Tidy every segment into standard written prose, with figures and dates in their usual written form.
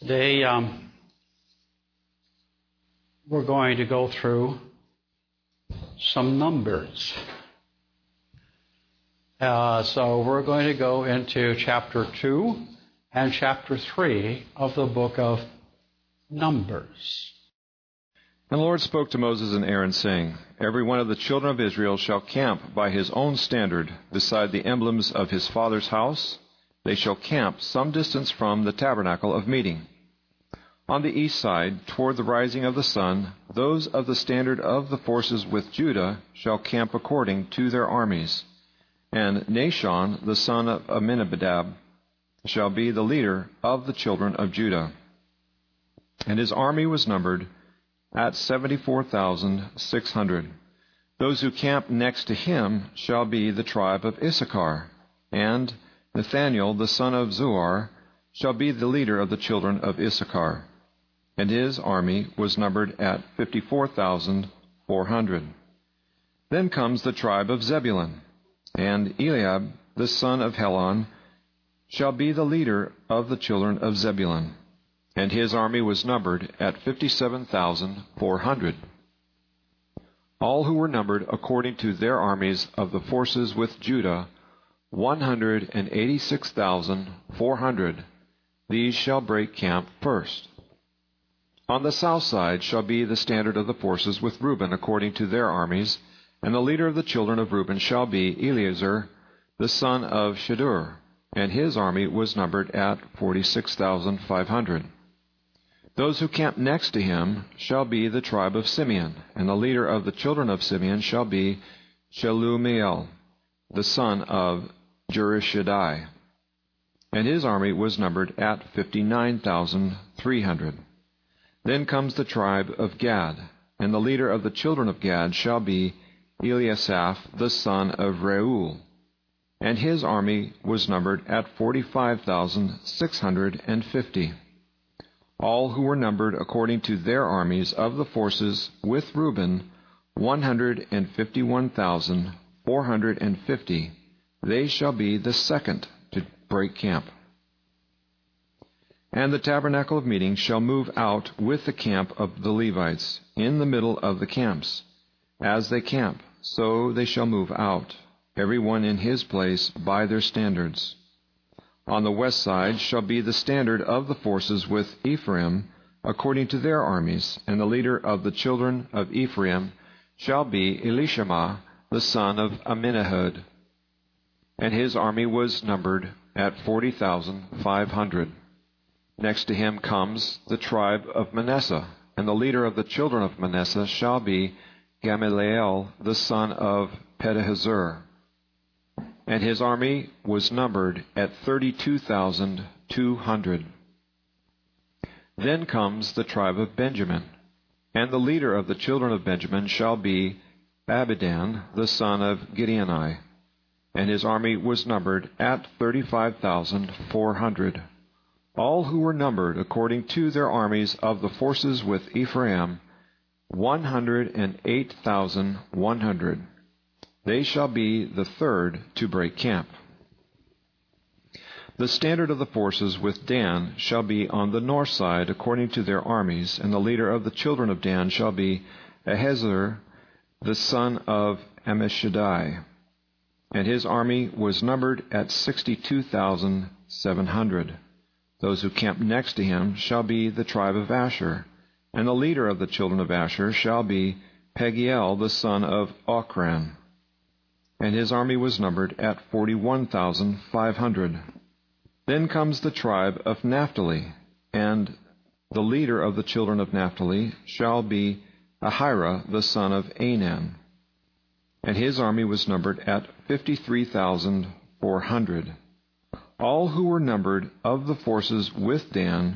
Today, we're going to go through some numbers. So we're going to go into chapter 2 and chapter 3 of the book of Numbers. And the Lord spoke to Moses and Aaron, saying, Every one of the children of Israel shall camp by his own standard beside the emblems of his father's house. They shall camp some distance from the tabernacle of meeting. On the east side, toward the rising of the sun, those of the standard of the forces with Judah shall camp according to their armies. And Nahshon, the son of Amminadab, shall be the leader of the children of Judah. And his army was numbered at 74,600. Those who camp next to him shall be the tribe of Issachar. And Nathaniel, the son of Zuar, shall be the leader of the children of Issachar. And his army was numbered at 54,400. Then comes the tribe of Zebulun. And Eliab, the son of Helon, shall be the leader of the children of Zebulun. And his army was numbered at 57,400. All who were numbered according to their armies of the forces with Judah, 186,400. These shall break camp first. On the south side shall be the standard of the forces with Reuben according to their armies, and the leader of the children of Reuben shall be Eleazar, the son of Shedeur, and his army was numbered at 46,500. Those who camp next to him shall be the tribe of Simeon, and the leader of the children of Simeon shall be Shelumiel, the son of Jerishaddai, and his army was numbered at 59,300. Then comes the tribe of Gad, and the leader of the children of Gad shall be Eliasaph, the son of Reuel, and his army was numbered at 45,650. All who were numbered according to their armies of the forces with Reuben, 151,450. They shall be the second to break camp. And the tabernacle of meeting shall move out with the camp of the Levites in the middle of the camps. As they camp, so they shall move out, every one in his place by their standards. On the west side shall be the standard of the forces with Ephraim according to their armies, and the leader of the children of Ephraim shall be Elishama, the son of Amminahud, and his army was numbered at 40,500. Next to him comes the tribe of Manasseh, and the leader of the children of Manasseh shall be Gamaliel, the son of Pedahzur, and his army was numbered at 32,200. Then comes the tribe of Benjamin, and the leader of the children of Benjamin shall be Abidan, the son of Gideoni, and his army was numbered at 35,400. All who were numbered according to their armies of the forces with Ephraim, 108,100. They shall be the third to break camp. The standard of the forces with Dan shall be on the north side according to their armies, and the leader of the children of Dan shall be Ahiezer, the son of Ammishaddai, and his army was numbered at 62,700. Those who camp next to him shall be the tribe of Asher, and the leader of the children of Asher shall be Pagiel, the son of Ochran, and his army was numbered at 41,500. Then comes the tribe of Naphtali, and the leader of the children of Naphtali shall be Ahira, the son of Anan, and his army was numbered at 53,400. All who were numbered of the forces with Dan,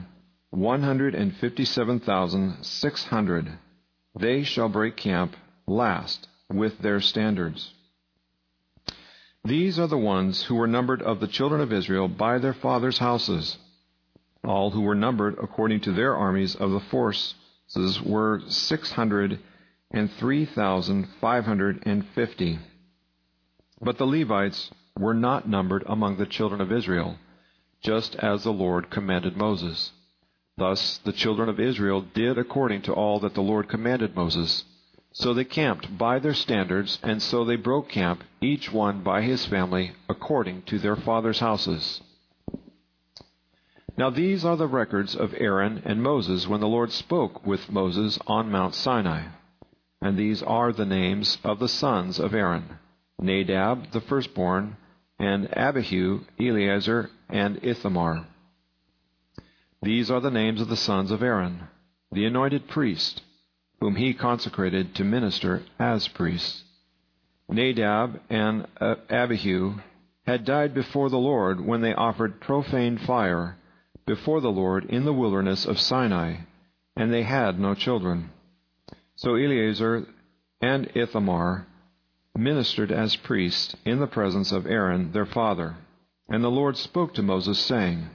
157,600. They shall break camp last with their standards. These are the ones who were numbered of the children of Israel by their fathers' houses. All who were numbered according to their armies of the forces were 603,550. But the Levites were not numbered among the children of Israel, just as the Lord commanded Moses. Thus the children of Israel did according to all that the Lord commanded Moses. So they camped by their standards, and so they broke camp, each one by his family, according to their fathers' houses. Now these are the records of Aaron and Moses when the Lord spoke with Moses on Mount Sinai. And these are the names of the sons of Aaron: Nadab the firstborn, and Abihu, Eleazar, and Ithamar. These are the names of the sons of Aaron, the anointed priest, whom he consecrated to minister as priests. Nadab and Abihu had died before the Lord when they offered profane fire before the Lord in the wilderness of Sinai, and they had no children. So Eleazar and Ithamar ministered as priests in the presence of Aaron their father. And the Lord spoke to Moses, saying,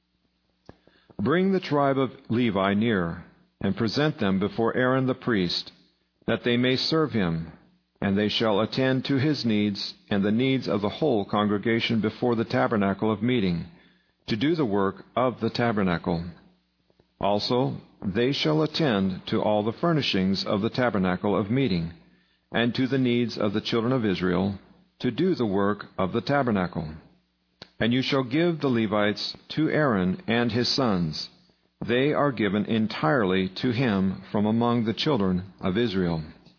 Bring the tribe of Levi near, and present them before Aaron the priest, that they may serve him, and they shall attend to his needs and the needs of the whole congregation before the tabernacle of meeting, to do the work of the tabernacle. Also they shall attend to all the furnishings of the tabernacle of meeting, and to the needs of the children of Israel, to do the work of the tabernacle. And you shall give the Levites to Aaron and his sons. They are given entirely to him from among the children of Israel.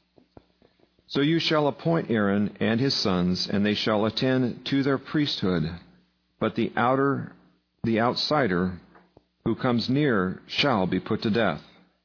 So you shall appoint Aaron and his sons, and they shall attend to their priesthood. But the outsider who comes near shall be put to death.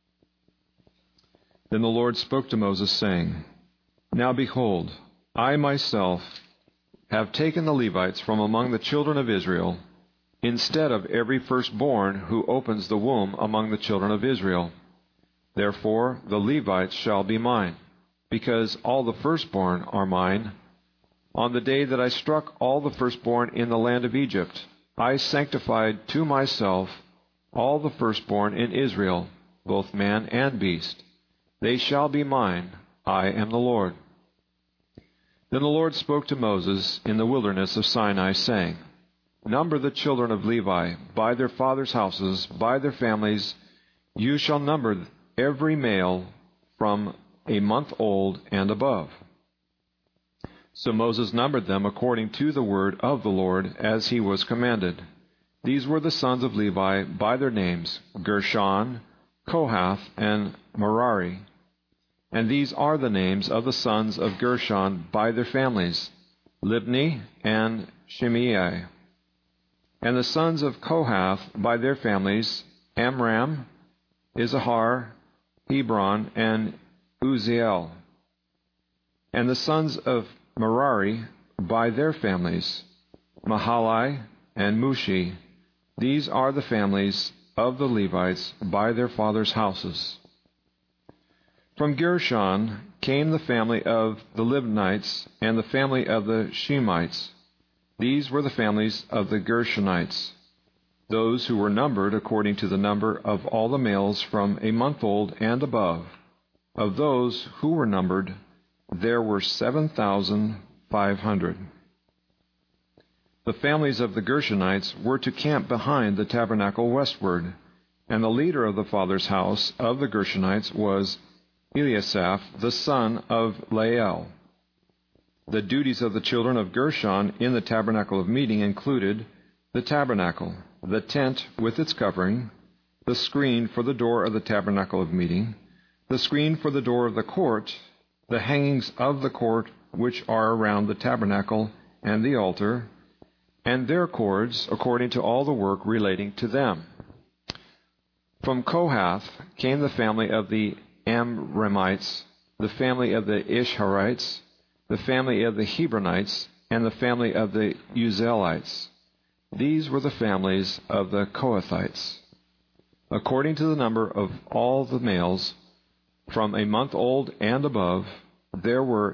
Then the Lord spoke to Moses, saying, Now behold, I myself have taken the Levites from among the children of Israel, instead of every firstborn who opens the womb among the children of Israel. Therefore the Levites shall be mine, because all the firstborn are mine. On the day that I struck all the firstborn in the land of Egypt, I sanctified to myself all the firstborn in Israel, both man and beast. They shall be mine. I am the Lord. Then the Lord spoke to Moses in the wilderness of Sinai, saying, Number the children of Levi by their fathers' houses, by their families. You shall number every male from a month old and above. So Moses numbered them according to the word of the Lord, as he was commanded. These were the sons of Levi by their names: Gershon, Kohath, and Merari. And these are the names of the sons of Gershon by their families: Libni and Shimei. And the sons of Kohath by their families: Amram, Issachar, Hebron, and Uzziel. And the sons of Merari by their families: Mahali and Mushi. These are the families of the Levites by their fathers' houses. From Gershon came the family of the Libnites and the family of the Shemites. These were the families of the Gershonites, those who were numbered according to the number of all the males from a month old and above. Of those who were numbered, there were 7,500. The families of the Gershonites were to camp behind the tabernacle westward, and the leader of the father's house of the Gershonites was Eliasaph, the son of Lael. The duties of the children of Gershon in the tabernacle of meeting included the tabernacle, the tent with its covering, the screen for the door of the tabernacle of meeting, the screen for the door of the court, the hangings of the court which are around the tabernacle and the altar, and their cords according to all the work relating to them. From Kohath came the family of the Amramites, the family of the Ishharites, the family of the Hebronites, and the family of the Uzzielites. These were the families of the Kohathites. According to the number of all the males, from a month old and above, there were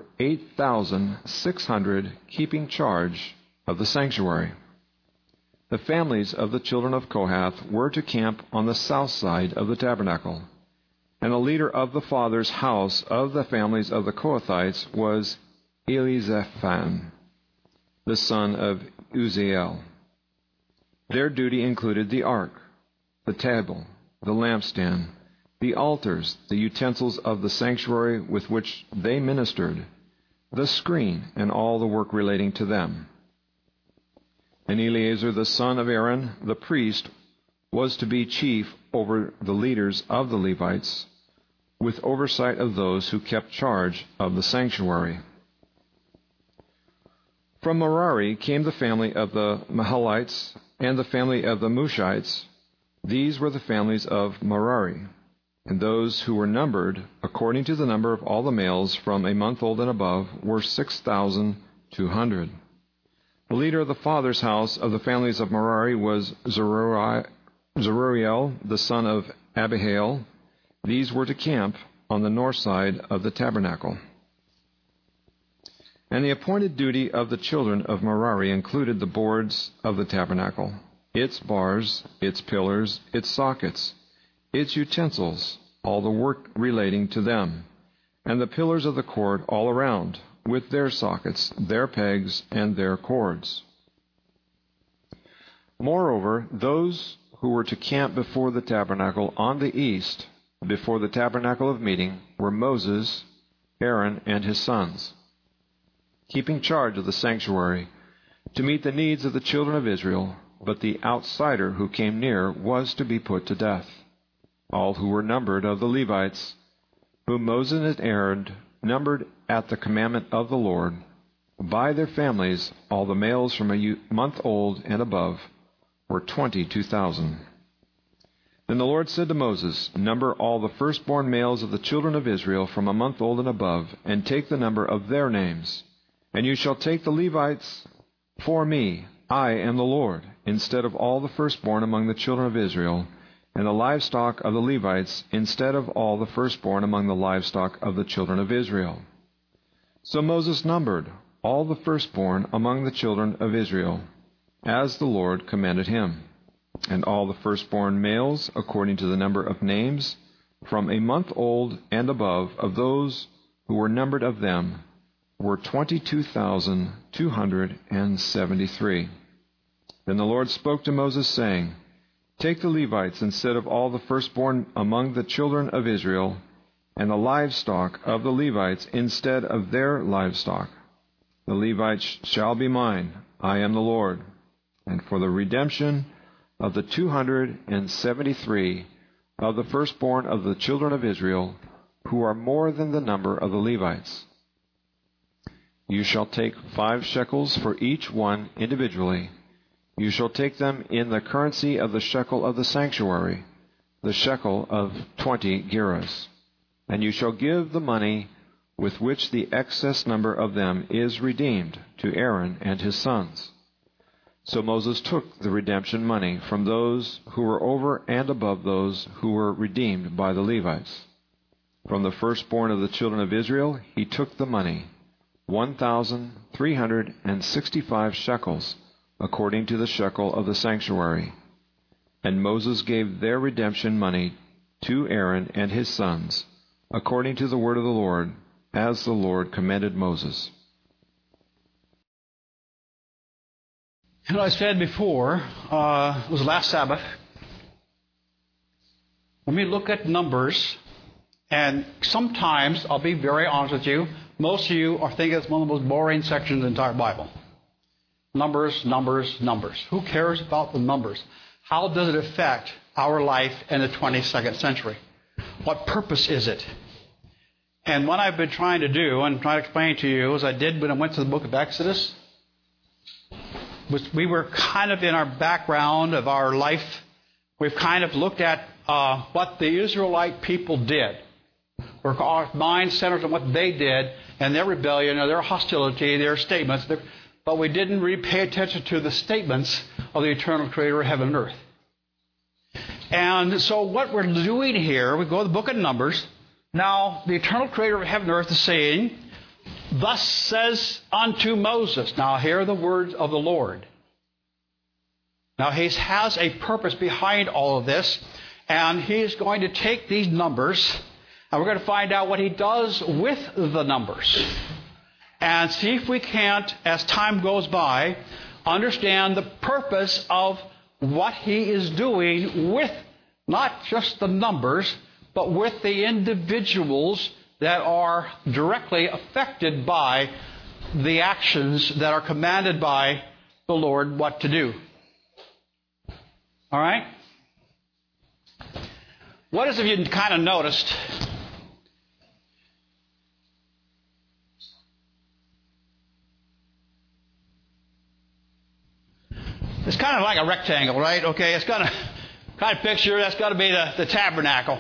8,600 keeping charge of the sanctuary. The families of the children of Kohath were to camp on the south side of the tabernacle. And the leader of the father's house of the families of the Kohathites was Elizaphan, the son of Uzziel. Their duty included the ark, the table, the lampstand, the altars, the utensils of the sanctuary with which they ministered, the screen, and all the work relating to them. And Eleazar the son of Aaron, the priest, was to be chief over the leaders of the Levites, with oversight of those who kept charge of the sanctuary. From Merari came the family of the Mahalites and the family of the Mushites. These were the families of Merari. And those who were numbered, according to the number of all the males from a month old and above, were 6,200. The leader of the father's house of the families of Merari was Zeruiel, the son of Abihail. These were to camp on the north side of the tabernacle. And the appointed duty of the children of Merari included the boards of the tabernacle, its bars, its pillars, its sockets, its utensils, all the work relating to them, and the pillars of the court all around, with their sockets, their pegs, and their cords. Moreover, those who were to camp before the tabernacle on the east, before the tabernacle of meeting, were Moses, Aaron, and his sons, keeping charge of the sanctuary, to meet the needs of the children of Israel, but the outsider who came near was to be put to death. All who were numbered of the Levites, whom Moses and Aaron numbered at the commandment of the Lord, by their families, all the males from a month old and above, were 22,000. Then the Lord said to Moses, "Number all the firstborn males of the children of Israel from a month old and above, and take the number of their names. And you shall take the Levites for me, I am the Lord, instead of all the firstborn among the children of Israel, and the livestock of the Levites instead of all the firstborn among the livestock of the children of Israel." So Moses numbered all the firstborn among the children of Israel, as the Lord commanded him. And all the firstborn males, according to the number of names, from a month old and above, of those who were numbered of them, were 22,273. Then the Lord spoke to Moses, saying, "Take the Levites instead of all the firstborn among the children of Israel, and the livestock of the Levites instead of their livestock. The Levites shall be mine, I am the Lord. And for the redemption of the 273 of the firstborn of the children of Israel, who are more than the number of the Levites, you shall take 5 shekels for each one individually. You shall take them in the currency of the shekel of the sanctuary, the shekel of 20 gerahs. And you shall give the money with which the excess number of them is redeemed to Aaron and his sons." So Moses took the redemption money from those who were over and above those who were redeemed by the Levites. From the firstborn of the children of Israel he took the money, 1,365 shekels, according to the shekel of the sanctuary. And Moses gave their redemption money to Aaron and his sons, according to the word of the Lord, as the Lord commanded Moses. And I said before, it was last Sabbath, when we look at numbers, and sometimes, I'll be very honest with you, most of you are thinking it's one of the most boring sections of the entire Bible. Numbers, numbers, numbers. Who cares about the numbers? How does it affect our life in the 22nd century? What purpose is it? And what I've been trying to do, and trying to explain to you, as I did when I went to the book of Exodus, was we were kind of in our background of our life, we've kind of looked at what the Israelite people did. Our mind centers on what they did and their rebellion or their hostility, their statements, but we didn't really pay attention to the statements of the eternal Creator of heaven and earth. And so what we're doing here, we go to the book of Numbers. Now, the eternal Creator of heaven and earth is saying, "Thus says unto Moses." Now, hear the words of the Lord. Now, He has a purpose behind all of this, and He is going to take these numbers, and we're going to find out what He does with the numbers, and see if we can't, as time goes by, understand the purpose of what He is doing with Not just the numbers, but with the individuals that are directly affected by the actions that are commanded by the Lord what to do. All right? What is it you kind of noticed? It's kind of like a rectangle, right? Okay, it's got a kind of picture. That's got to be the tabernacle.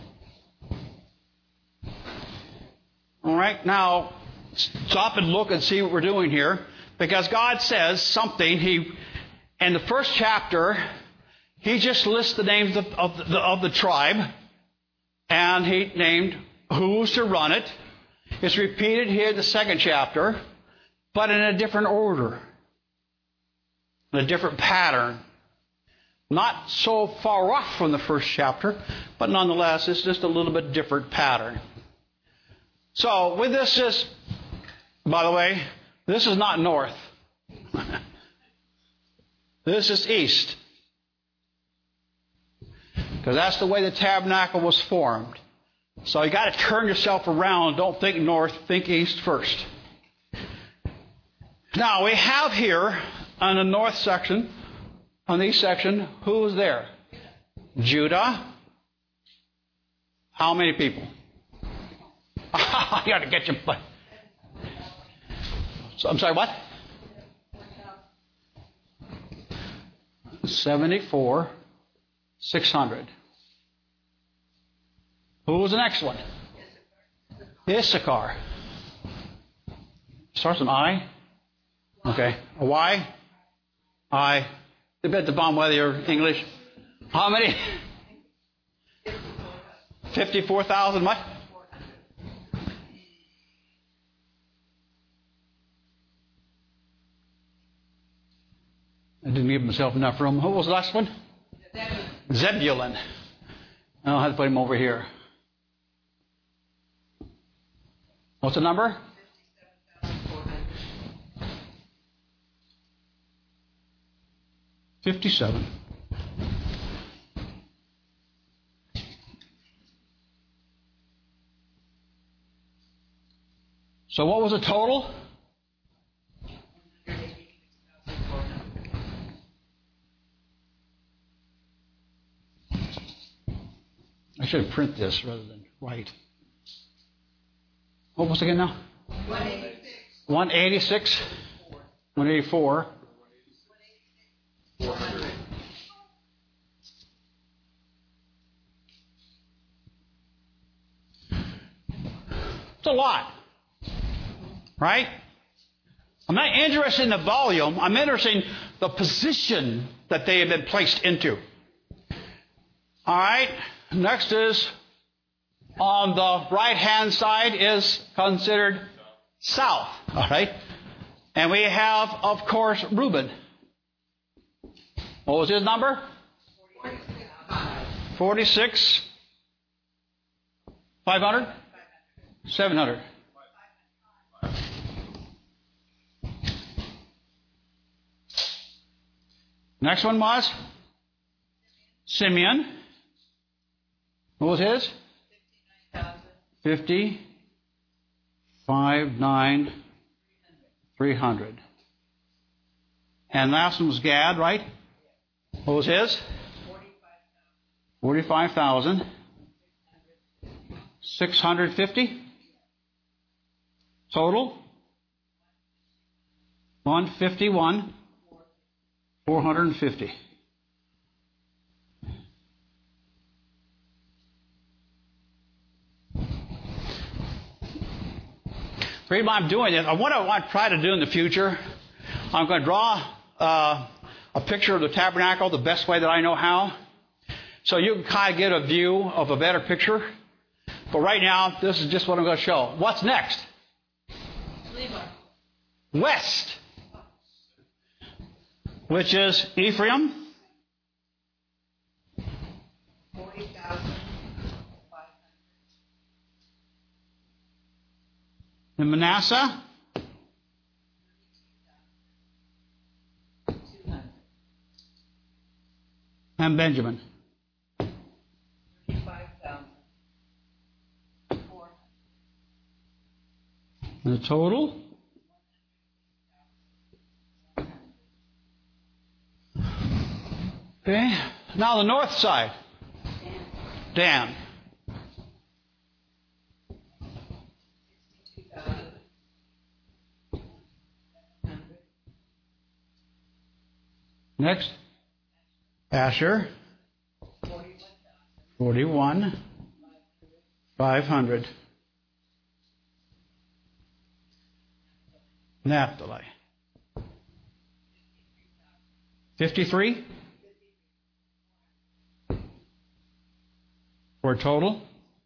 All right, now stop and look and see what we're doing here, because God says something. In the first chapter, He just lists the names of the tribe, and He named who's to run it. It's repeated here in the second chapter, but in a different order, in a different pattern. Not so far off from the first chapter, but nonetheless, it's just a little bit different pattern. So, with this by the way, this is not north. This is east. Because that's the way the tabernacle was formed. So you got to turn yourself around. Don't think north, think east first. Now, we have here on the north section, on the east section, who's there? Judah. How many people? I got to get you. So, I'm sorry, what? 74,600. Who was the next one? Issachar. Starts with I. Okay. A Y? I. Depends upon whether you're English. How many? 54,000 what? I didn't give myself enough room. Who was the last one? Zebulun. I'll have to put him over here. What's the number? 57. So what was the total? I should print this rather than write. What was it again now? 186. 186? 184. 400. It's a lot. Right? I'm not interested in the volume. I'm interested in the position that they have been placed into. All right? Next is, on the right-hand side is considered south. All right? And we have, of course, Reuben. What was his number? 46. 500? 700. Next one was Simeon. What was his? 50. 300. And last one was Gad, right? What was his? 45,000. 650. Total? 151. 450. The reason why I'm doing this, what I want to try to do in the future, I'm going to draw a picture of the tabernacle the best way that I know how, so you can kind of get a view of a better picture. But right now, this is just what I'm going to show. What's next? Levi. West, which is Ephraim. 40,500. And Manasseh. 200. And Benjamin. The total? Okay. Now the north side. Dan. Next. Asher. 41,500. Naphtali. 53. For a total?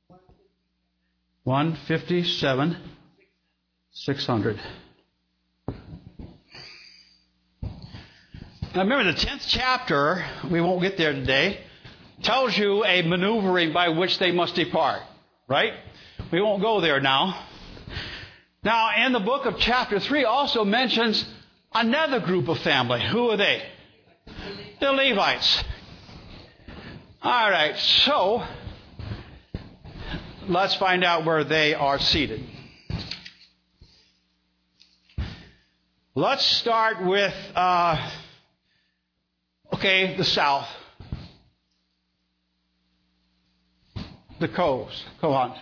157,600. Now remember, the 10th chapter, we won't get there today, tells you a maneuvering by which they must depart. Right? We won't go there now. Now, in the book of chapter 3 also mentions another group of family. Who are they? The Levites. All right, so let's find out where they are seated. Let's start with, the south. The Kohath.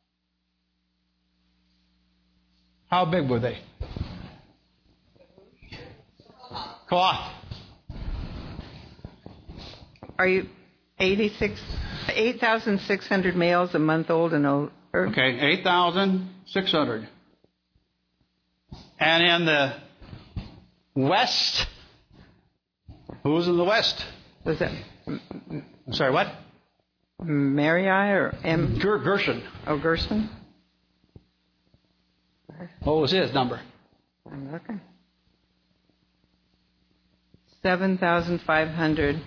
How big were they? Kohath. Are you 8,600 males a month old and older? Okay, 8,600. And in the west, who's in the west? Was that I'm sorry, what? Merari or Gershon. Oh, Gershon? What was his number? I'm looking. 7,500.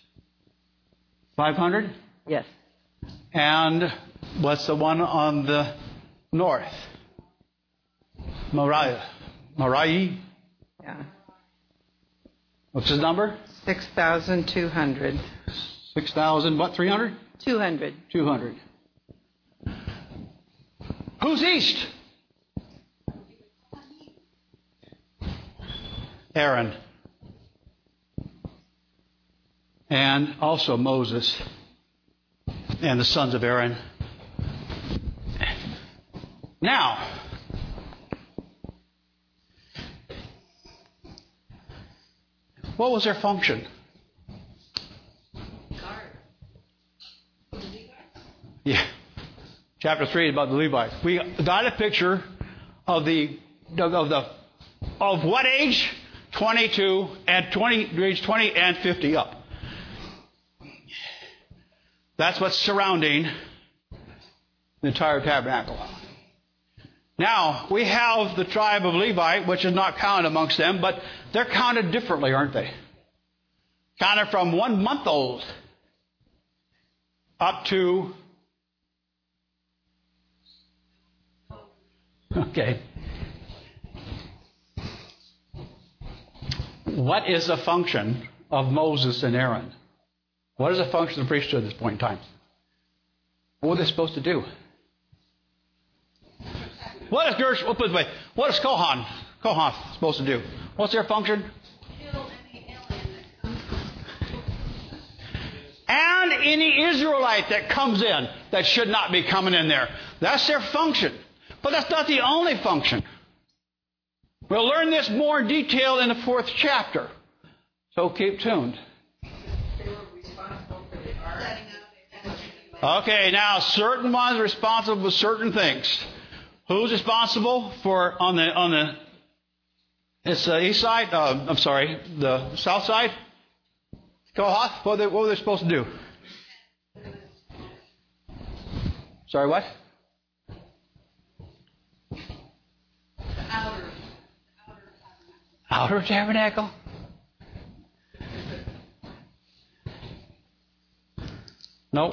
500? Yes. And what's the one on the north? Merari. Yeah. What's his number? 6,200. 6,000, what, 300? 200. 200. Who's east? Aaron. And also Moses and the sons of Aaron. Now, what was their function? Yeah. Chapter 3 is about the Levites. We got a picture of of what age? 22 and 20, age 20 and 50 up. That's what's surrounding the entire tabernacle. Now, we have the tribe of Levi, which is not counted amongst them, but they're counted differently, aren't they? Counted from 1 month old up to... Okay. What is the function of Moses and Aaron? What is the function of the priesthood at this point in time? What are they supposed to do? What is Gershon? What is Kohath supposed to do? What's their function? And any Israelite that comes in that should not be coming in there. That's their function. But that's not the only function. We'll learn this more in detail in the 4th chapter. So keep tuned. Okay, now certain ones are responsible for certain things. Who's responsible for it's the east side? The south side? Kohath? What were they supposed to do? Sorry, what? Outer tabernacle? Nope.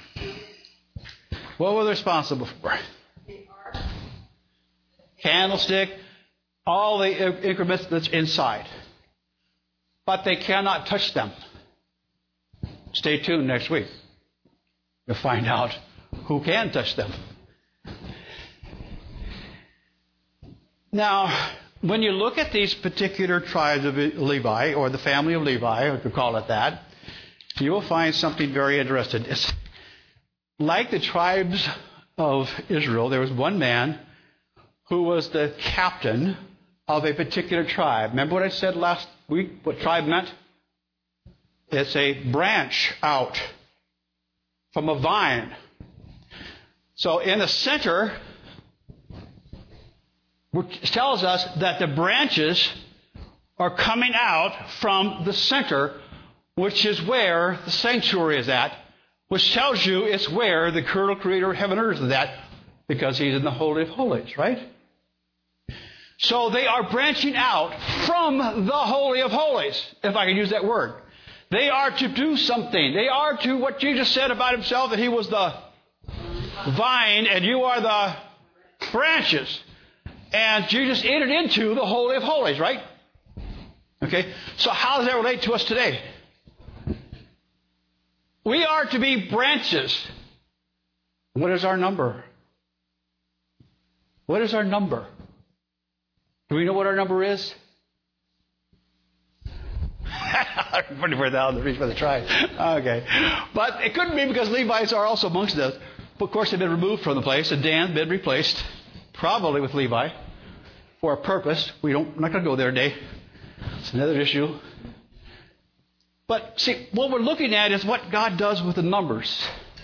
What were they responsible for? Candlestick, all the increments that's inside. But they cannot touch them. Stay tuned next week. You'll find out who can touch them. Now, when you look at these particular tribes of Levi, or the family of Levi, or to call it that, you will find something very interesting. It's like the tribes of Israel, there was one man who was the captain of a particular tribe. Remember what I said last week, what tribe meant? It's a branch out from a vine. So in the center, which tells us that the branches are coming out from the center, which is where the sanctuary is at, which tells you it's where the eternal creator of heaven and earth is at, because he's in the Holy of Holies, right? So they are branching out from the Holy of Holies, if I can use that word. They are to do something. They are to, what Jesus said about himself, that he was the vine and you are the branches. And Jesus entered into the Holy of Holies, right? Okay, so how does that relate to us today? We are to be branches. What is our number? What is our number? Do we know what our number is? 44,000 to reach for the tribe. Okay. But it couldn't be because Levites are also amongst us. But of course, they've been removed from the place, and Dan's been replaced, probably with Levi, for a purpose. I'm not going to go there today. It's another issue. But see, what we're looking at is what God does with the numbers.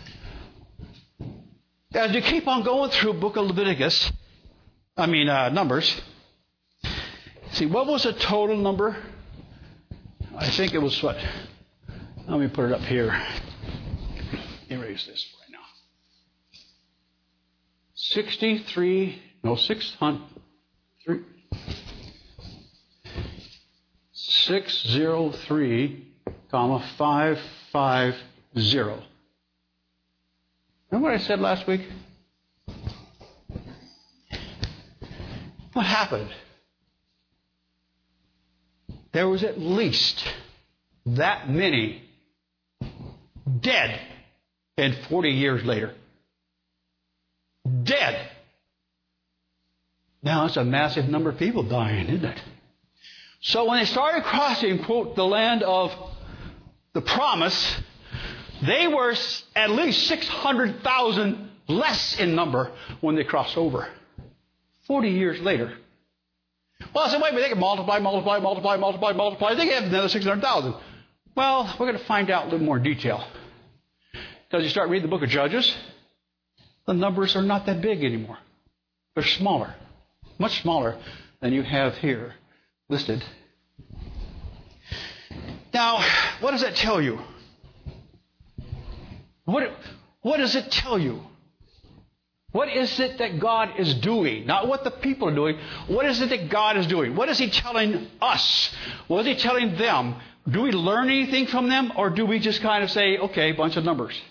As you keep on going through the book of Leviticus, Numbers, see, what was the total number? I think it was what? Let me put it up here. Erase this right now. 603, 550. Remember what I said last week? What happened? There was at least that many dead, and 40 years later. Dead. Now it's a massive number of people dying, isn't it? So when they started crossing, quote, the land of the promise, they were at least 600,000 less in number when they crossed over. 40 years later. Well, I said, wait, but they can multiply. They can have another 600,000. Well, we're going to find out a little more detail. Because you start reading the book of Judges, the numbers are not that big anymore. They're smaller. Much smaller than you have here listed. Now, what does that tell you? What does it tell you? What is it that God is doing? Not what the people are doing. What is it that God is doing? What is He telling us? What is He telling them? Do we learn anything from them? Or do we just kind of say, okay, bunch of numbers?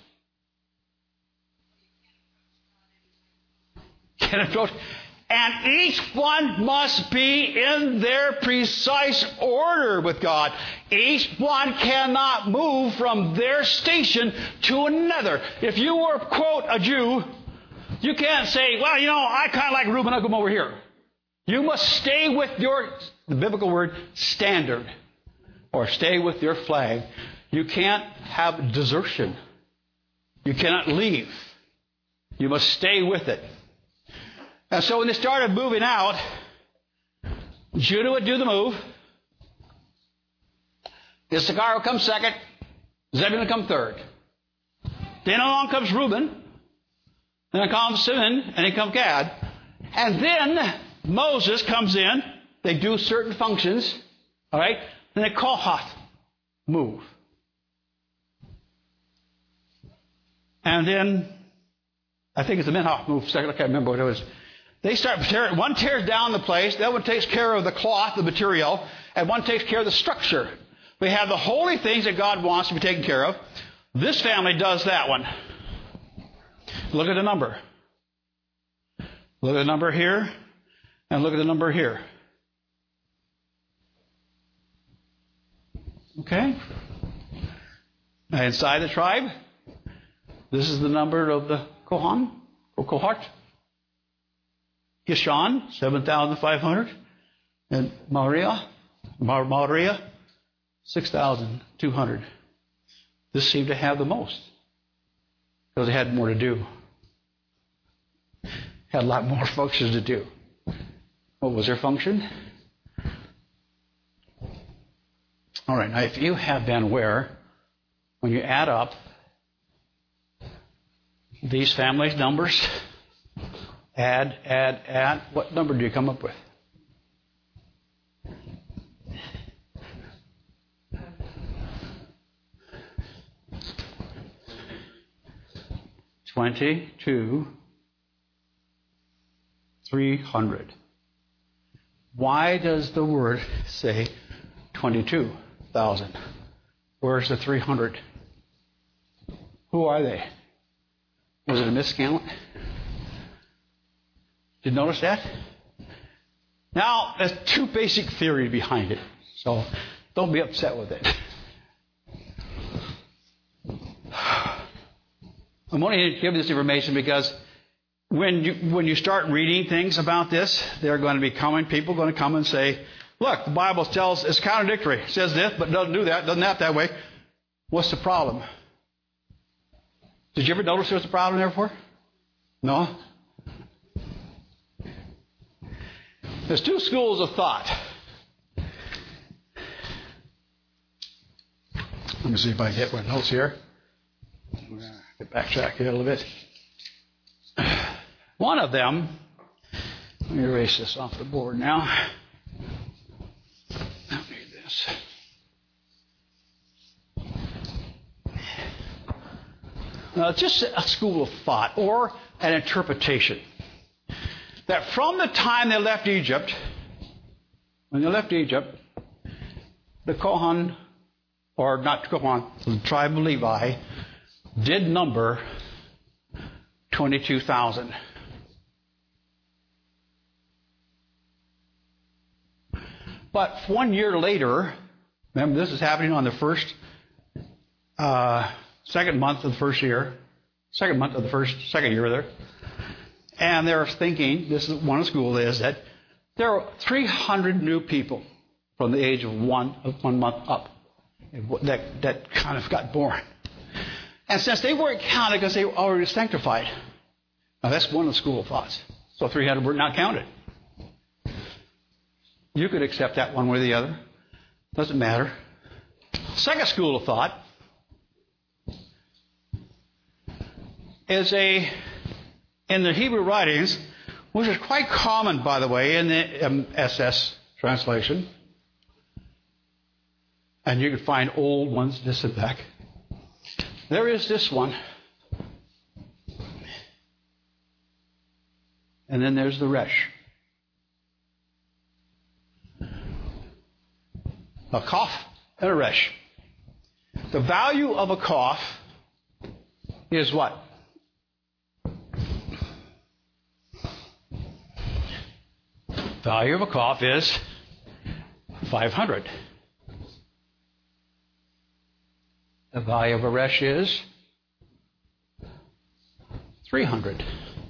And each one must be in their precise order with God. Each one cannot move from their station to another. If you were, quote, a Jew, you can't say, well, I kind of like Reuben, I'll come over here. You must stay with the biblical word, standard. Or stay with your flag. You can't have desertion. You cannot leave. You must stay with it. And so when they started moving out, Judah would do the move. Issachar would come second. Zebulun would come third. Then along comes Reuben. Then comes Simeon, and then comes Gad. And then Moses comes in. They do certain functions. All right? Then they call Kohath move. And then, I think it's the Menhoff move second. I can't remember what it was. They start tearing. One tears down the place. The other one takes care of the cloth, the material. And one takes care of the structure. We have the holy things that God wants to be taken care of. This family does that one. Look at the number. Look at the number here. And look at the number here. Okay? Now inside the tribe, this is the number of the Kohath. Gishon, 7,500. And Maria, 6,200. This seemed to have the most because they had more to do. Had a lot more functions to do. What was their function? All right, now if you have been aware, when you add up these family numbers, add, what number do you come up with? $22,300. Why does the word say 22,000? Where's the 300? Who are they? Was it a miscount? Did you notice that? Now, there's two basic theories behind it, so don't be upset with it. I'm only giving this information because when you start reading things about this, there are going to be people going to come and say, look, the Bible tells it's contradictory. It says this, but doesn't do that, doesn't act that way. What's the problem? Did you ever notice there was a problem there before? No? There's two schools of thought. Let me see if I can get my notes here. Get backtrack here a little bit. One of them, let me erase this off the board now. I don't need this. Just a school of thought or an interpretation that from the time they left Egypt, when they left Egypt, the Kohan, or not Kohan, the tribe of Levi, did number 22,000. But 1 year later, remember this is happening on the second month of the first year, second year there, and they're thinking, this is one school is that there are 300 new people from the age of 1 month up that kind of got born. And since they weren't counted because they were already sanctified, now that's one of the school of thoughts. So 300 were not counted. You could accept that one way or the other. Doesn't matter. Second school of thought is in the Hebrew writings, which is quite common, by the way, in the SS translation. And you can find old ones this and back. There is this one. And then there's the Resh. A Kaf and a Resh. The value of a Kaf is what? Value of a Kaf is 500. The value of a Resh is 300.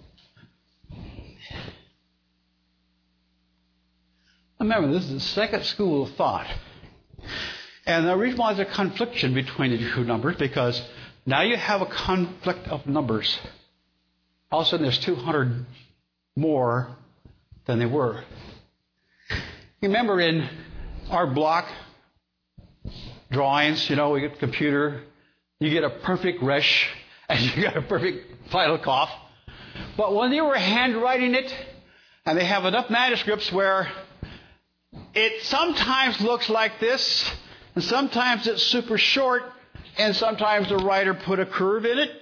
Remember, this is the second school of thought. And the reason why there's a confliction between the two numbers, because now you have a conflict of numbers. All of a sudden there's 200 more than they were. You remember in our block drawings, we get the computer, you get a perfect Resh, and you get a perfect final Kaf. But when they were handwriting it, and they have enough manuscripts where it sometimes looks like this, and sometimes it's super short, and sometimes the writer put a curve in it,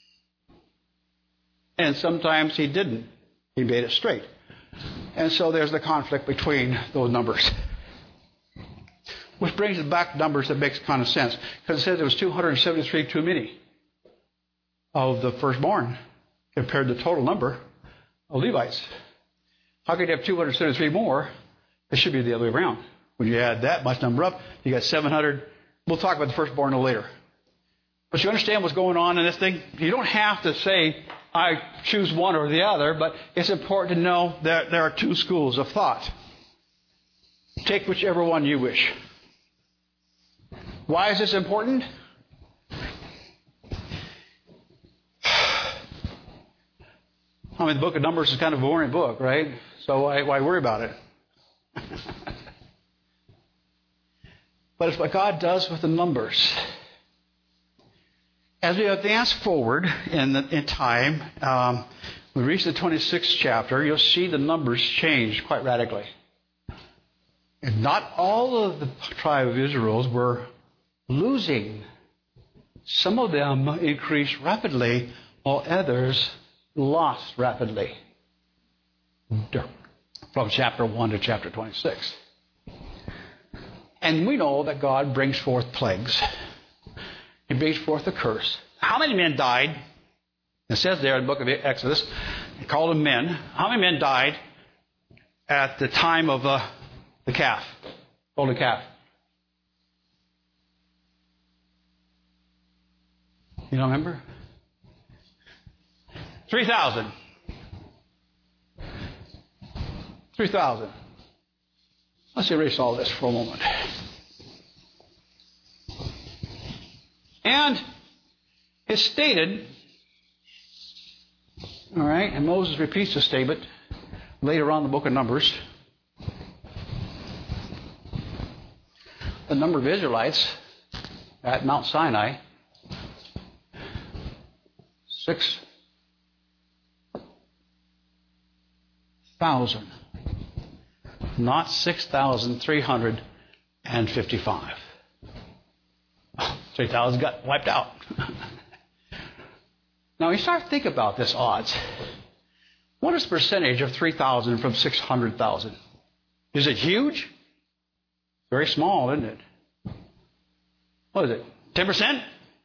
and sometimes he didn't. He made it straight. And so there's the conflict between those numbers. Which brings us back to numbers that makes kind of sense. Because it says there was 273 too many of the firstborn compared to the total number of Levites. How could you have 273 more? It should be the other way around. When you add that much number up, you got 700. We'll talk about the firstborn a little later. But you understand what's going on in this thing? You don't have to say, I choose one or the other, but it's important to know that there are two schools of thought. Take whichever one you wish. Why is this important? I mean, the book of Numbers is kind of a boring book, right? So why worry about it? But it's what God does with the numbers. As we advance forward in time, we reach the 26th chapter, you'll see the numbers change quite radically. And not all of the tribe of Israel were losing. Some of them increased rapidly, while others lost rapidly. From chapter 1 to chapter 26. And we know that God brings forth plagues. He brings forth a curse. How many men died? It says there in the book of Exodus, they called them men. How many men died at the time of the calf, golden calf? You don't remember? 3,000. 3,000. Let's erase all this for a moment. And it's stated, all right, and Moses repeats the statement later on in the book of Numbers. The number of Israelites at Mount Sinai, 6,000. Not 6,355. 3,000 got wiped out. Now, you start to think about this odds. What is the percentage of 3,000 from 600,000? Is it huge? Very small, isn't it? What is it? 10%?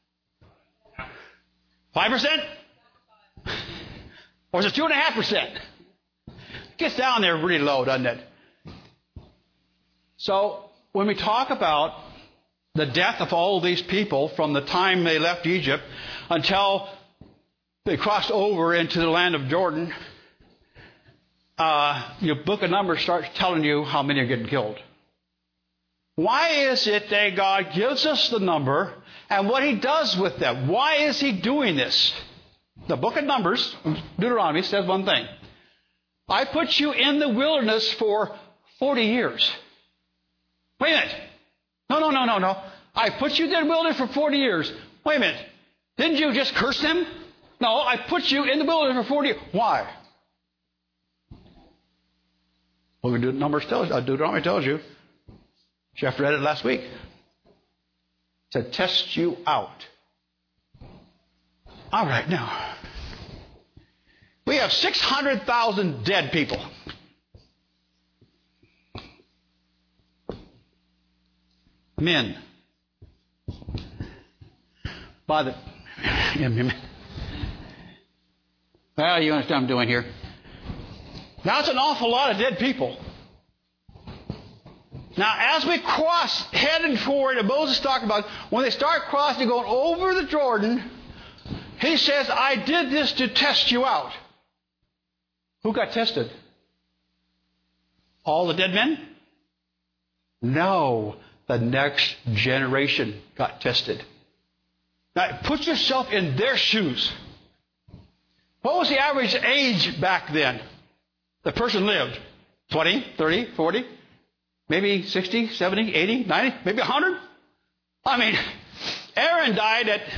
5%? Or is it 2.5%? It gets down there really low, doesn't it? So, when we talk about the death of all these people from the time they left Egypt until they crossed over into the land of Jordan, your book of Numbers starts telling you how many are getting killed. Why is it that God gives us the number and what He does with them? Why is He doing this? The book of Numbers, Deuteronomy, says one thing. I put you in the wilderness for 40 years. Wait a minute. No. I put you in the wilderness for 40 years. Wait a minute. Didn't you just curse them? No, I put you in the wilderness for 40 years. Why? Well, Deuteronomy tells you. Jeff read it last week. To test you out. All right, now. We have 600,000 dead people. Men. Well, you understand what I'm doing here. Now, it's an awful lot of dead people. Now, as we cross, heading forward, and Moses talked about, when they start crossing, going over the Jordan, he says, I did this to test you out. Who got tested? All the dead men? No. The next generation got tested. Now, put yourself in their shoes. What was the average age back then? The person lived 20, 30, 40, maybe 60, 70, 80, 90, maybe 100. I mean, Aaron died at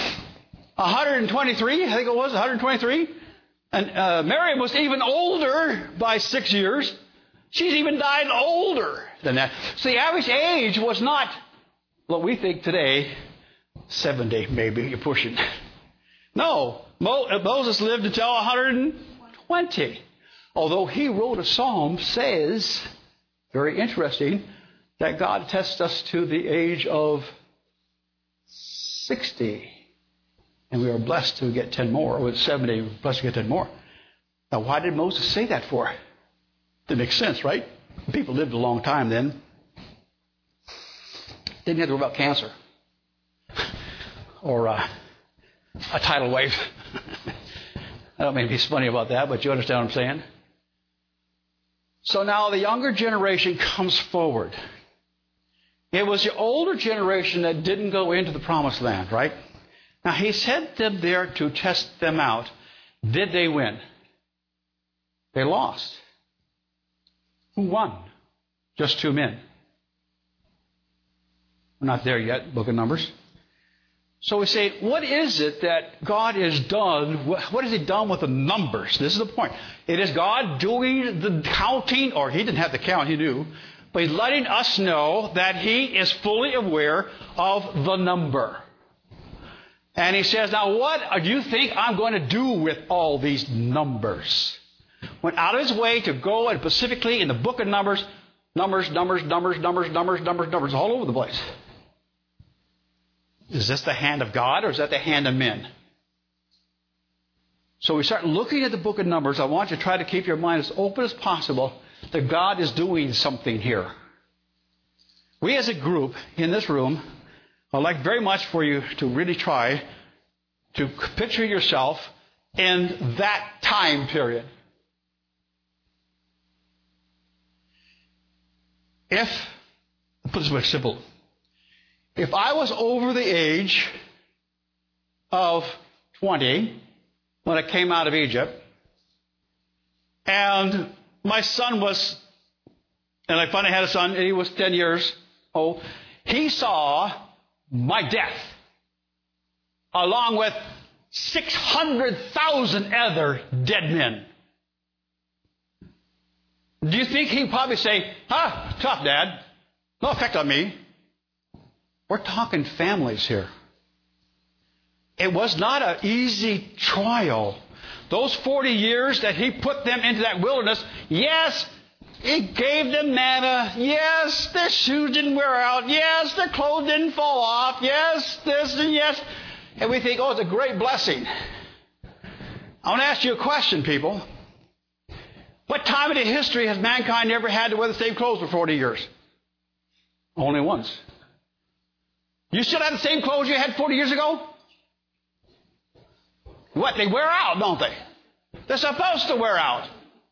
123, I think it was, 123. And Miriam was even older by 6 years. She's even died older than that. So the average age was not what we think today, 70 maybe, you're pushing. No, Moses lived until 120. Although he wrote a psalm, says, very interesting, that God tests us to the age of 60. And we are blessed to get 10 more. Or with 70, we're blessed to get 10 more. Now, why did Moses say that for? That makes sense, right? People lived a long time then. Didn't have to worry about cancer. Or a tidal wave. I don't mean to be funny about that, but you understand what I'm saying? So now the younger generation comes forward. It was the older generation that didn't go into the promised land, right? Now, he sent them there to test them out. Did they win? They lost. Who won? Just 2 men. We're not there yet, Book of Numbers. So we say, what is it that God has done? What has He done with the numbers? This is the point. It is God doing the counting, or He didn't have to count, He knew. But He's letting us know that He is fully aware of the number. And He says, now what do you think I'm going to do with all these numbers? Went out of His way to go, and specifically in the book of Numbers, numbers all over the place. Is this the hand of God, or is that the hand of men? So we start looking at the book of Numbers. I want you to try to keep your mind as open as possible that God is doing something here. We as a group in this room, I'd like very much for you to really try to picture yourself in that time period. I'll put this way simple. If I was over the age of 20 when I came out of Egypt, and my son was, and I finally had a son, and he was 10 years old, he saw my death along with 600,000 other dead men. Do you think he'd probably say, tough, Dad. No effect on me. We're talking families here. It was not an easy trial. Those 40 years that He put them into that wilderness, yes, It gave them manna. Yes, their shoes didn't wear out. Yes, their clothes didn't fall off. Yes, this and yes. And we think, oh, it's a great blessing. I want to ask you a question, people. What time in the history has mankind ever had to wear the same clothes for 40 years? Only once. You still have the same clothes you had 40 years ago? What? They wear out, don't they? They're supposed to wear out.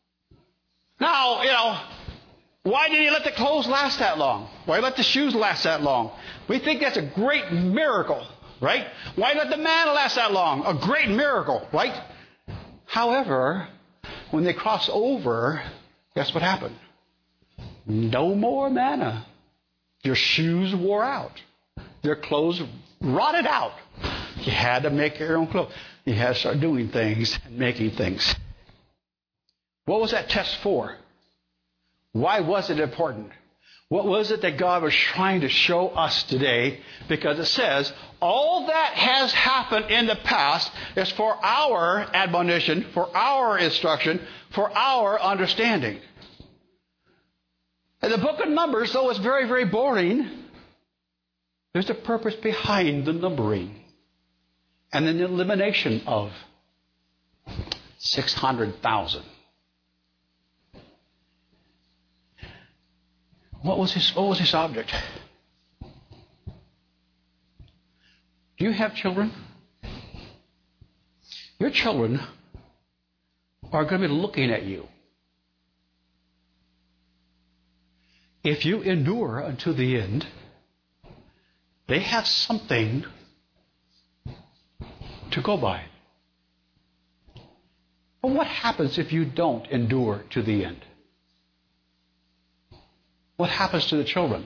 Now, why did He let the clothes last that long? Why let the shoes last that long? We think that's a great miracle, right? Why let the manna last that long? A great miracle, right? However, when they crossed over, guess what happened? No more manna. Your shoes wore out. Their clothes rotted out. You had to make your own clothes. You had to start doing things and making things. What was that test for? Why was it important? What was it that God was trying to show us today? Because it says, all that has happened in the past is for our admonition, for our instruction, for our understanding. And the book of Numbers, though it's very, very boring, there's a purpose behind the numbering and then the elimination of 600,000. What was his object? Do you have children? Your children are going to be looking at you. If you endure unto the end, they have something to go by. But what happens if you don't endure to the end? What happens to the children?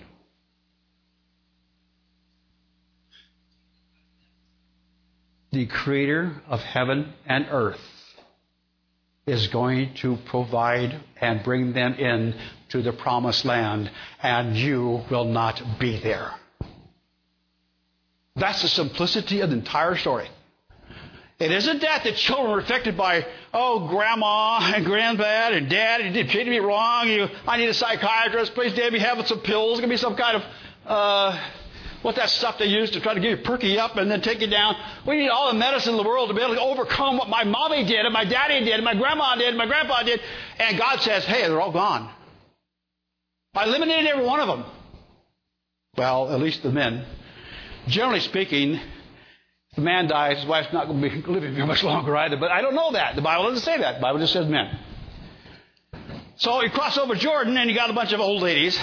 The Creator of heaven and earth is going to provide and bring them in to the promised land, and you will not be there. That's the simplicity of the entire story. It isn't that the children are affected by, grandma and granddad and dad, you treated me wrong, I need a psychiatrist, please Dad, be having some pills, give me some kind of, what's that stuff they use to try to get you perky up and then take you down. We need all the medicine in the world to be able to overcome what my mommy did and my daddy did and my grandma did and my grandpa did. And God says, hey, they're all gone. I eliminated every one of them. Well, at least the men. Generally speaking, If a man dies, his wife's not going to be living very much longer either. But I don't know that. The Bible doesn't say that. The Bible just says men. So you cross over Jordan and you got a bunch of old ladies.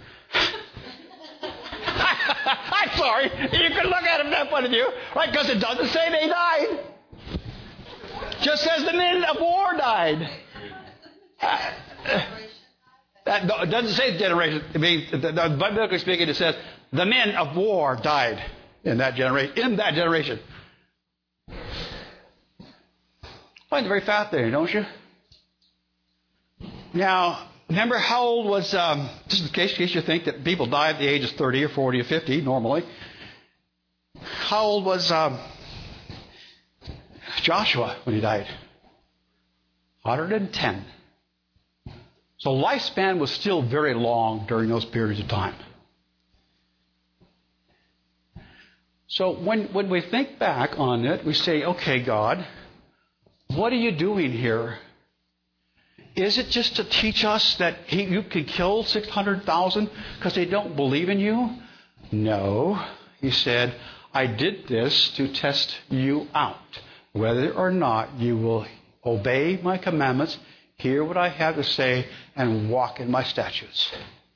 I'm sorry. You can look at it from that point of view, right? Because it doesn't say they died. Just says the men of war died. That doesn't say generation. I mean, biblically speaking, it says the men of war died in that generation. Find it very fascinating, don't you? Now, remember how old was, just in case you think that people die at the age of 30 or 40 or 50 normally, how old was Joshua when he died? 110. So lifespan was still very long during those periods of time. So when we think back on it, we say, okay, God, what are you doing here? Is it just to teach us that you could kill 600,000 because they don't believe in you? No. He said, I did this to test you out, whether or not you will obey my commandments, hear what I have to say, and walk in my statutes.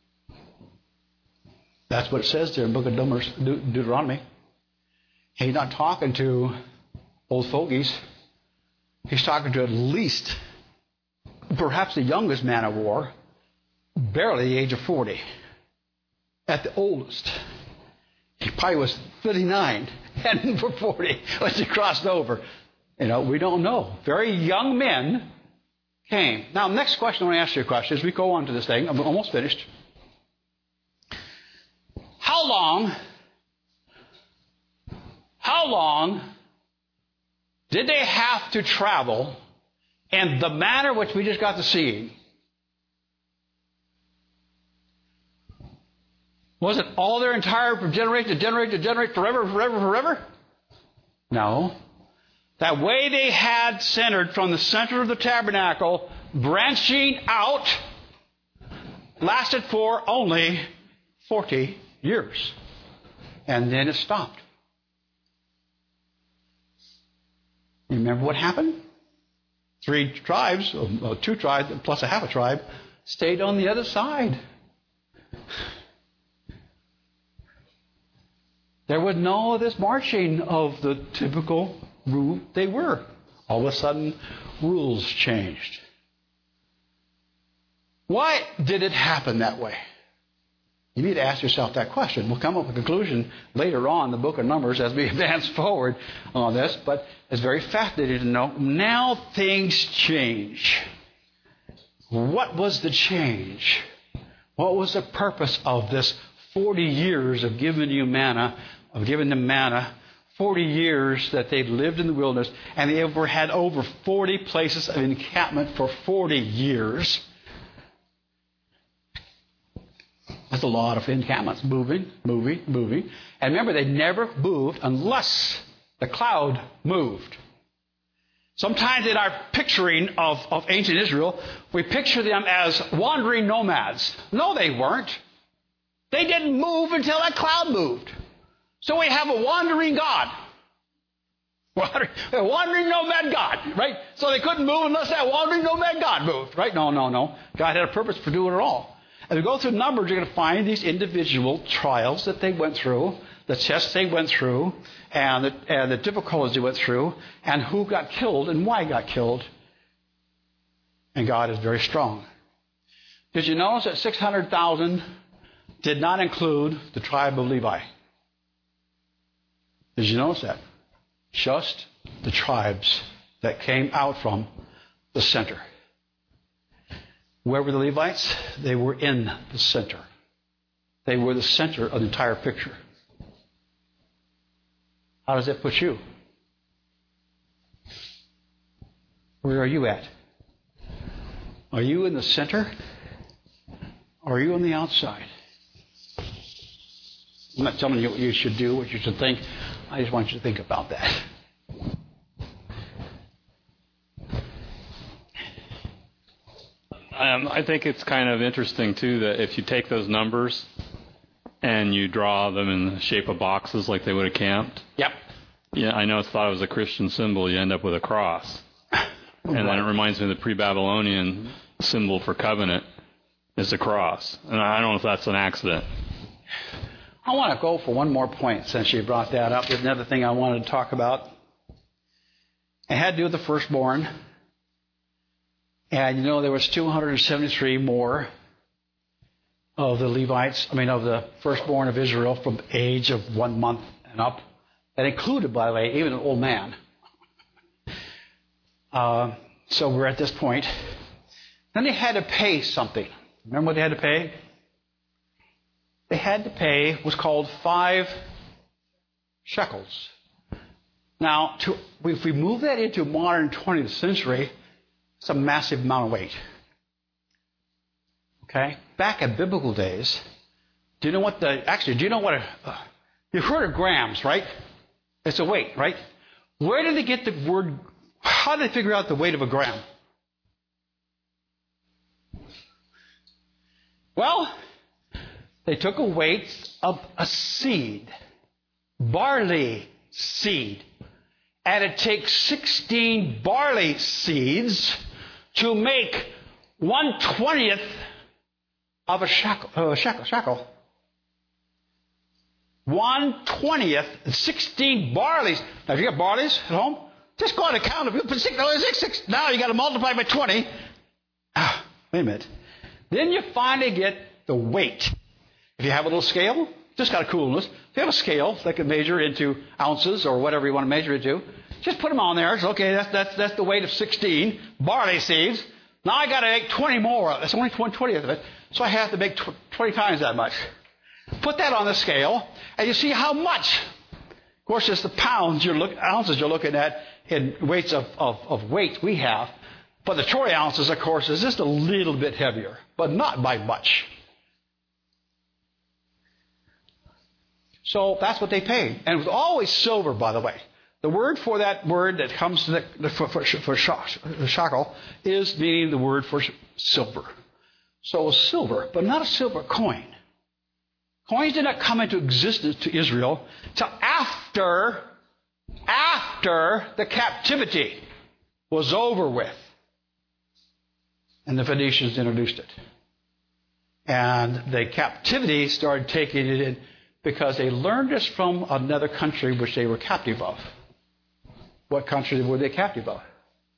That's what it says there in the book of Deuteronomy. He's not talking to old fogies. He's talking to at least perhaps the youngest man of war, barely the age of 40. At the oldest. He probably was 39 and for 40 when he crossed over. We don't know. Very young men came. Now, next question I want to ask you a question as we go on to this thing. I'm almost finished. How long did they have to travel in the manner which we just got to see? Was it all their entire generation to generate forever? No. That way they had centered from the center of the tabernacle, branching out, lasted for only 40 years. And then it stopped. You remember what happened? 3 tribes, or 2 tribes, plus a half a tribe, stayed on the other side. There was no of this marching of the typical route they were. All of a sudden, rules changed. Why did it happen that way? You need to ask yourself that question. We'll come up with a conclusion later on in the book of Numbers as we advance forward on this, but it's very fascinating to know. Now things change. What was the change? What was the purpose of this 40 years of giving them manna, 40 years that they lived in the wilderness, and they had over 40 places of encampment for 40 years. That's a lot of encampments, moving. And remember, they never moved unless the cloud moved. Sometimes in our picturing of ancient Israel, we picture them as wandering nomads. No, they weren't. They didn't move until that cloud moved. So we have a wandering God. A wandering nomad God, right? So they couldn't move unless that wandering nomad God moved, right? No. God had a purpose for doing it all. As we go through Numbers, you're going to find these individual trials that they went through, the tests they went through, and the difficulties they went through, and who got killed and why got killed. And God is very strong. Did you notice that 600,000 did not include the tribe of Levi? Did you notice that? Just the tribes that came out from the center. Where were the Levites? They were in the center. They were the center of the entire picture. How does that put you? Where are you at? Are you in the center? Or are you on the outside? I'm not telling you what you should do, what you should think. I just want you to think about that. I think it's kind of interesting, too, that if you take those numbers and you draw them in the shape of boxes like they would have camped, yep, Yeah, I know it's thought of as a Christian symbol. You end up with a cross. And then it reminds me of the pre-Babylonian symbol for covenant is the cross. And I don't know if that's an accident. I want to go for one more point since you brought that up. There's another thing I wanted to talk about. It had to do with the firstborn. And there was 273 more of the Levites, of the firstborn of Israel from the age of 1 month and up. That included, by the way, even an old man. So we're at this point. Then they had to pay something. Remember what they had to pay? They had to pay what's called 5 shekels. Now, if we move that into modern 20th century, it's a massive amount of weight. Okay? Back in biblical days, you've heard of grams, right? It's a weight, right? Where did they get the word? How did they figure out the weight of a gram? Well, they took a weight of a seed, barley seed. And it takes 16 barley seeds to make 1/20th of a shekel. 1/20th, 16 barleys. Now, if you got barleys at home, just go on and count them. Put 6. Now you got to multiply by 20. Wait a minute. Then you finally get the weight. If you have a little scale, just got a coolness. If you have a scale that can measure into ounces or whatever you want to measure it to, just put them on there. It's okay. That's the weight of 16 barley seeds. Now I got to make 20 more. That's only 1/20th of it. So I have to make 20 times that much. Put that on the scale, and you see how much. Of course, it's the ounces you're looking at in weights of weight we have. But the troy ounces, of course, is just a little bit heavier, but not by much. So that's what they paid. And it was always silver, by the way. The word for that word that comes to for shekel is meaning the word for silver. So it was silver, but not a silver coin. Coins did not come into existence to Israel till after the captivity was over with. And the Phoenicians introduced it. And the captivity started taking it in because they learned this from another country which they were captive of. What country were they captive of?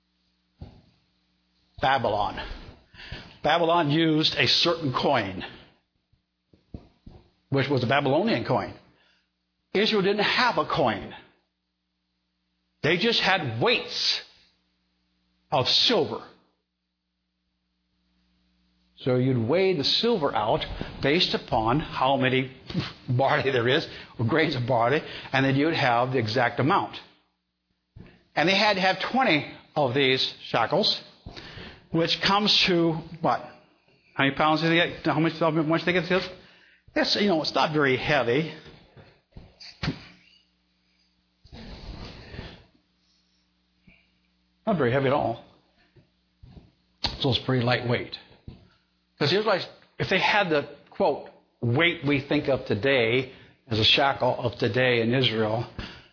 Babylon. Babylon used a certain coin, which was a Babylonian coin. Israel didn't have a coin. They just had weights of silver. So you'd weigh the silver out based upon how many barley there is, or grains of barley, and then you'd have the exact amount. And they had to have 20 of these shekels, which comes to what? How many pounds did they get? How much they get this? It's, it's not very heavy. Not very heavy at all. So it's pretty lightweight. Because here's like, if they had the, quote, weight we think of today as a shekel of today in Israel,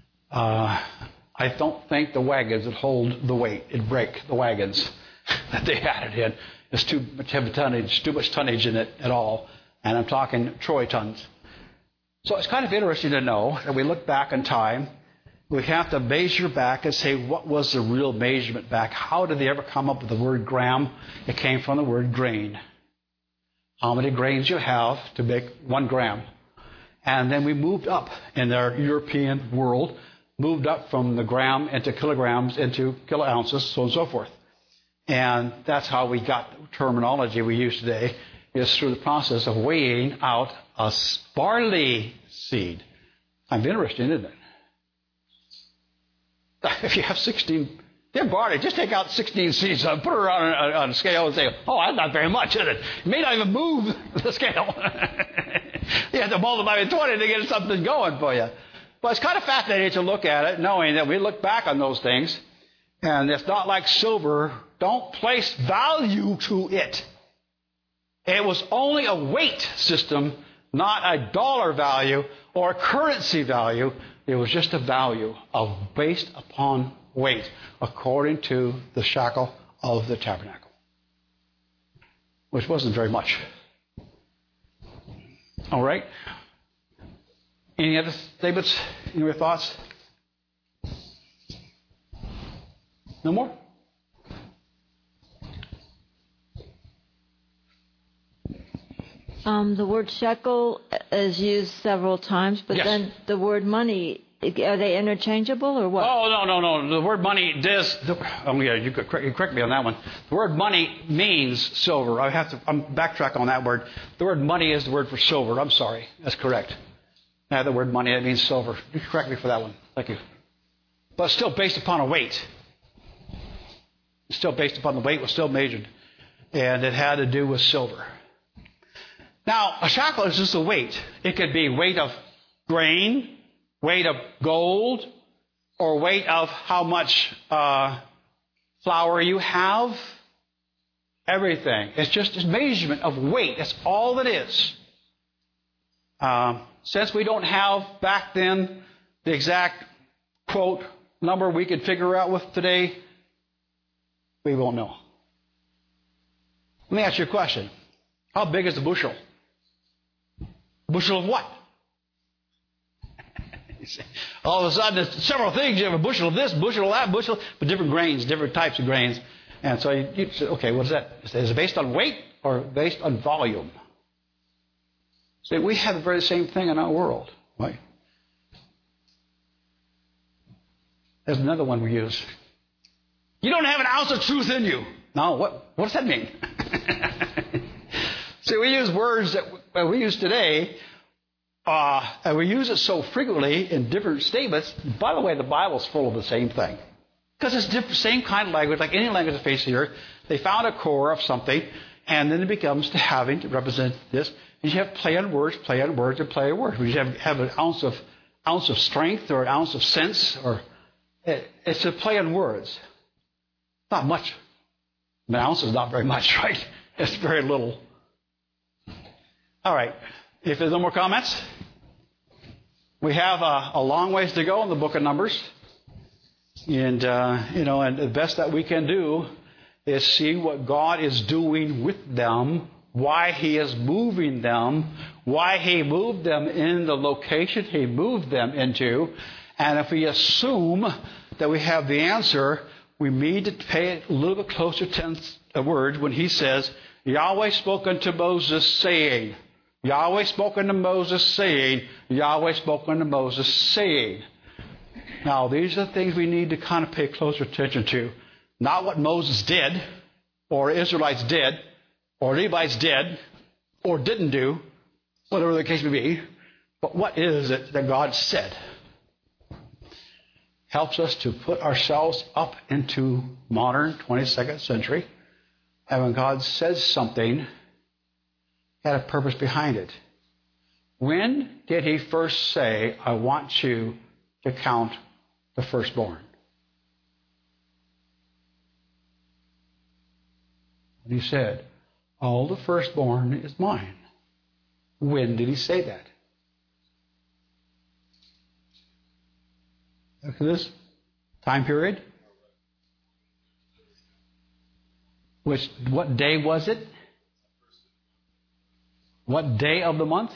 I don't think the wagons would hold the weight. It'd break the wagons that they had it in. There's too much tonnage in it at all. And I'm talking troy tons. So it's kind of interesting to know that we look back in time. We have to measure back and say, what was the real measurement back? How did they ever come up with the word gram? It came from the word grain. How many grains you have to make 1 gram. And then we moved up in our European world, moved up from the gram into kilograms into kilo ounces, so on and so forth. And that's how we got the terminology we use today, is through the process of weighing out a barley seed. I'm interested, isn't it? If you have 16, barley, just take out 16 seeds, put it on a scale and say, oh, that's not very much, is it? You may not even move the scale. You have to multiply by 20 to get something going for you. But it's kind of fascinating to look at it, knowing that we look back on those things, and it's not like silver. Don't place value to it. It was only a weight system, not a dollar value or a currency value, It was just a value of based upon weight according to the shekel of the tabernacle, which wasn't very much. All right. Any other statements? Any other thoughts? No more? The word shekel is used several times, but Yes. then the word money, are they interchangeable or what? Oh, no. The word money does. Oh, yeah, you could correct me on that one. The word money means silver. I'm backtrack on that word. The word money is the word for silver. I'm sorry. That's correct. Now, the word money, that means silver. You can correct me for that one. Thank you. But it's still based upon a weight. It's still based upon the weight, was still measured. And it had to do with silver. Now, a shekel is just a weight. It could be weight of grain, weight of gold, or weight of how much flour you have. Everything. It's just a measurement of weight. That's all it is. Since we don't have back then the exact, quote, number we could figure out with today, we won't know. Let me ask you a question. How big is the bushel? Bushel of what? All of a sudden, there's several things. You have a bushel of this, bushel of that, bushel, but different grains, different types of grains. And so you say, okay, what is that? Is it based on weight or based on volume? See, we have the very same thing in our world, right? There's another one we use. You don't have an ounce of truth in you. No, what does that mean? See, we use words that we use today, and we use it so frequently in different statements. By the way, the Bible's full of the same thing. Because it's the same kind of language, like any language on the face of the earth. They found a core of something, and then it becomes to having to represent this. And you have play on words, and play on words. We have an ounce of strength or an ounce of sense, or it's a play on words. Not much. An ounce is not very much, right? It's very little. All right. If there's no more comments, we have a long ways to go in the book of Numbers. And, and the best that we can do is see what God is doing with them, why He is moving them, why He moved them in the location He moved them into. And if we assume that we have the answer, we need to pay a little bit closer attention to words when He says, Yahweh spoke unto Moses, saying, Yahweh spoke unto Moses, saying, Yahweh spoke unto Moses, saying. Now, these are the things we need to kind of pay closer attention to. Not what Moses did, or Israelites did, or Levites did, or didn't do, whatever the case may be, but what is it that God said? Helps us to put ourselves up into modern 22nd century. And when God says something, had a purpose behind it. When did He first say, I want you to count the firstborn? And He said, all the firstborn is mine. When did He say that? After this time period? What day was it? What day of the month?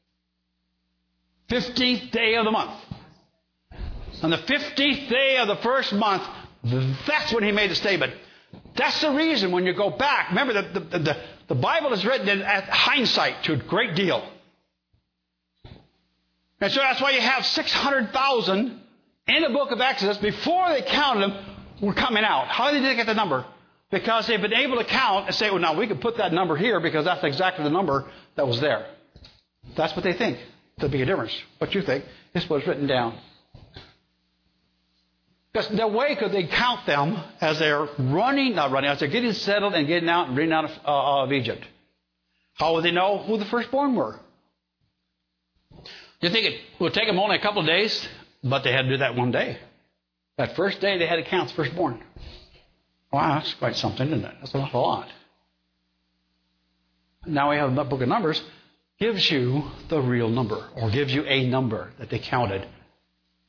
15th day of the month. On the 15th day of the first month, that's when He made the statement. That's the reason when you go back. Remember, the Bible is written in at hindsight to a great deal. And so that's why you have 600,000 in the book of Exodus before they counted them were coming out. How did they get the number? Because they've been able to count and say, well, now we can put that number here because that's exactly the number that was there. That's what they think. There'll be a difference. What you think is what's written down. Because no way could they count them as they're as they're getting settled and getting out and bringing out of Egypt. How would they know who the firstborn were? You think it would take them only a couple of days? But they had to do that one day. That first day they had to count the firstborn. Wow, that's quite something, isn't it? That's an awful lot. Now we have the book of Numbers, gives you the real number, or gives you a number that they counted.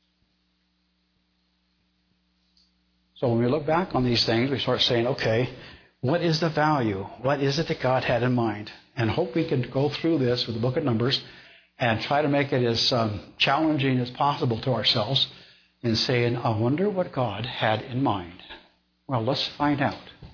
So when we look back on these things, we start saying, okay, what is the value? What is it that God had in mind? And hope we can go through this with the book of Numbers and try to make it as challenging as possible to ourselves in saying, I wonder what God had in mind. Well, let's find out.